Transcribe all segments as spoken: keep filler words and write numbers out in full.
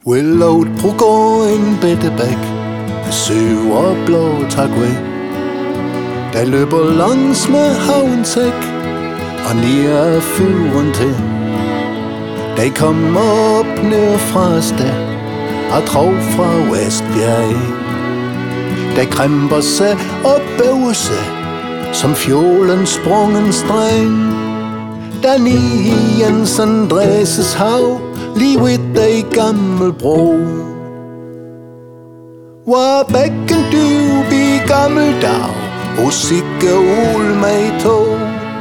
Willowet bruger en bættebæk, søv og blå takvæ. Der løber langs med havnsæk, og nær fyren til. De kommer op ned fra sted, og trov fra Vestbjerg. Der kremper sig og bøver sig, som fjolen sprungen streng. Der ni Jens Andreses hav, lige ved de gammel bro. Hvor bækken dyb i gammel dag, og sikke ol med tog.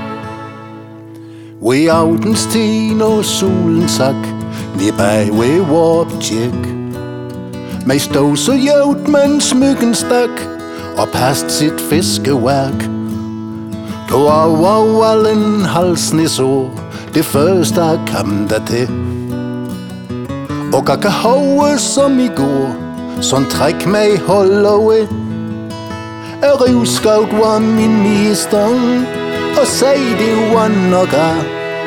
Ved aftenstid, når solen sak, ned bag ved Warpjek. Med stod så jævnt, men smykken stak, og past sit fiskeværk. Tog over vallen halsen i så, det første kam der til. Og gakke hove som i går, sådan træk mig holder ved. Og rivskaut var min mester, og sag det var nok af.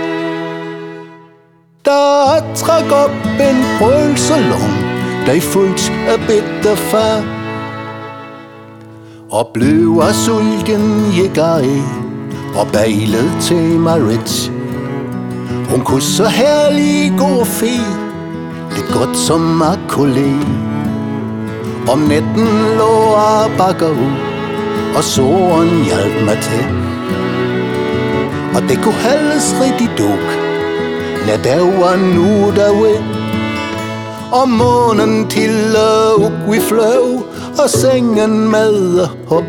Der træk op en brølsalon, der fuldt af bitter far. Og blev af sulgen jækker i, og bejlet til Marit. Hun kunne så herlig gå fe, lidt godt som makulé. Om natten lå og bakker ud, og solen hjalp mig til. Og det kunne halves rigtig duk, når der var nu derude. Og månen til og uk vi fløv, og sengen med hop.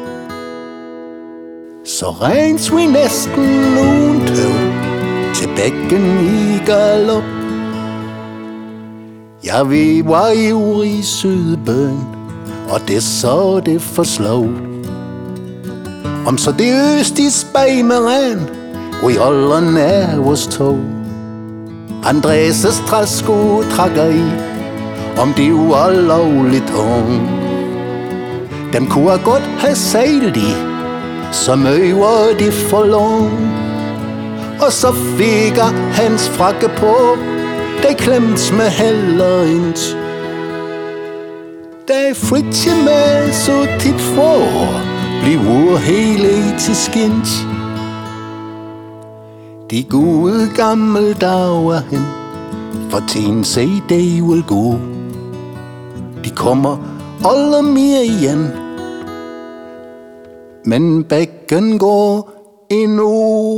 Så rens vi næsten uden tøv, til bækken i galop. Ja, vi var ivrig sydbøn, og det så det forslog. Om så det øst i spag med ren, vi holder nær vores tog. Andreses træsko trækker i, om det var lovligt tung. Dem kunne godt have sejlet i, så møver de for long. Og så fik jeg hans frakke på, de klemt med heller ind. Da fritje med så tit for, bliver hele til skint. De gode gamle dager hen, for tiden sig de vil gå. De kommer alle mere igen, men bækken går endnu.